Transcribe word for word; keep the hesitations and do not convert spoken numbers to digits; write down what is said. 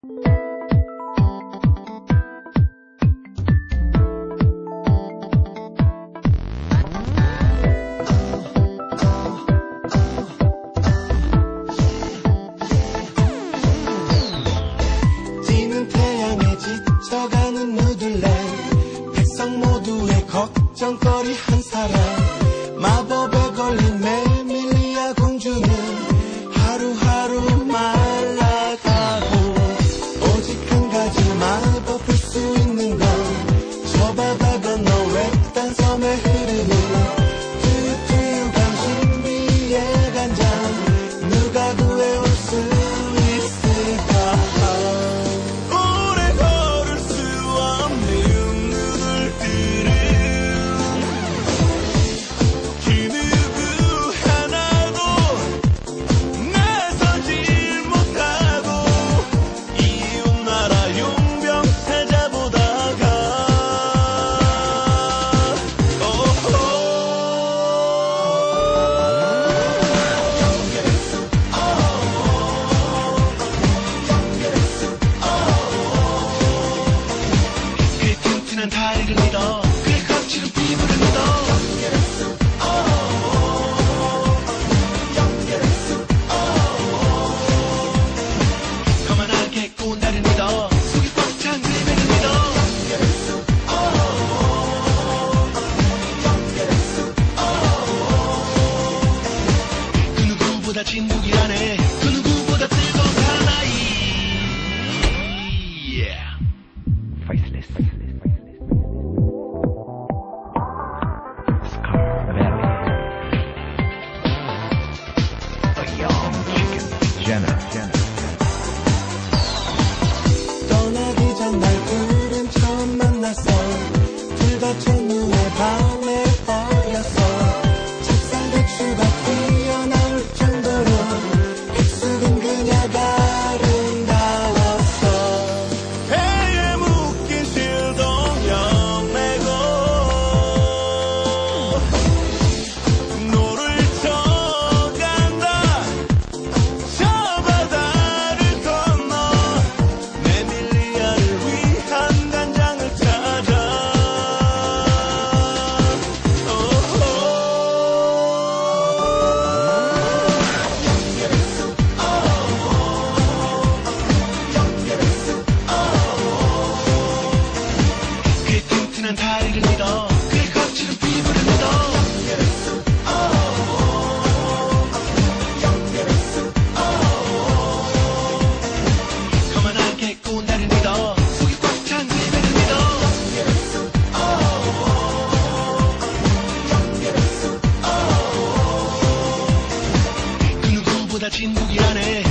지쳐가는 누들랜드 백성 모두의 걱정거리 한 사람 마법에 걸린 메밀리아 공주는 하루하루 말라가고 오직 한 가지 마법 풀 수 있는 건 저 바다 건너 외딴 섬에 흐르는 뚜뚜 당신 위에 간장 누가 구해올 수 있을까. 난 다리를 믿어 그의 거칠은 피부를 믿어 거만하게 꼬운 나를 믿어 속이 꽉 찬 그의 배를 믿어 그 누구보다 진국이라네 그 누구보다 뜨거운 사나이 yeah. Faceless 떠나기 전 날 둘은 처음 만났어 둘 다 첫눈에 밤에 어렸어 찹쌀배추가 튀어나올 정도로 입술은 그녀가 아름다웠어 배에 묶인 실동력 메고 노를 쳐간다 저 바다를 건너 메밀리아를 위한 간장을 찾아 그의 튼튼한 다리를 믿어 그의 거칠은 피부를 믿어 거만하게 꼬운 나를 믿어 속이 꽉 찬 그의 배를 믿어 그 누구보다 진국이라네